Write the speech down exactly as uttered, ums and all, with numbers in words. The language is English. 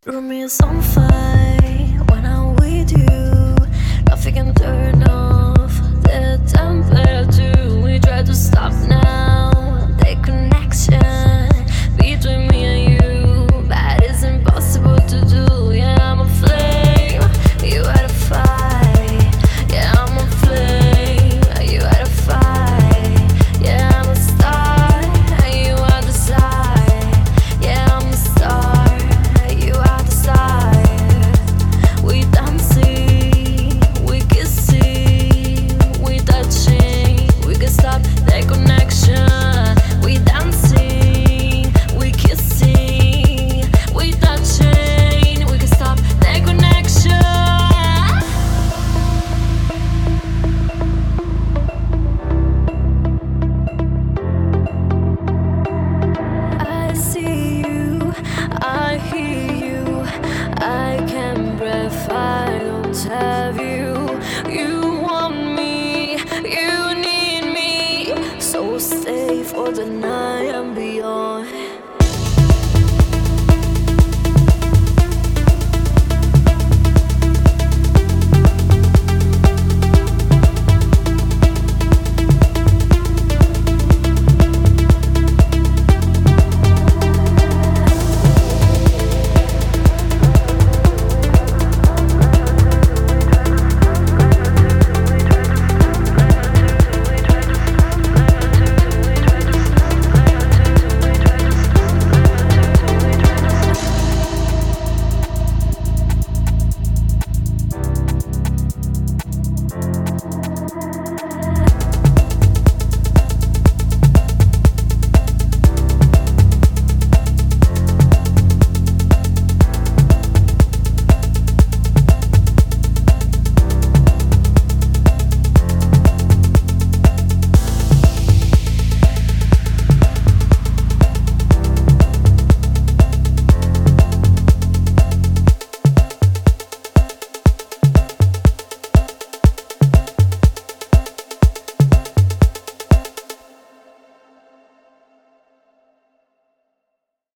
Room is on fire when I'm with you. Nothing can turn off the temperature. We try to stop now the connection between me and you, but it's impossible to do. Yeah, I'm a flame, you are a fire. Yeah, I'm a flame, you are a fire. Yeah, I'm a star, you are the side. Yeah, I'm a star, you are the side. We dancing, we kissing, we touching. We can stop the connection. We dancing, we kissing, we touching. We can stop the connection. I see you, I hear you, I can breathe, I don't have you. You want me, you need me, so stay for the night.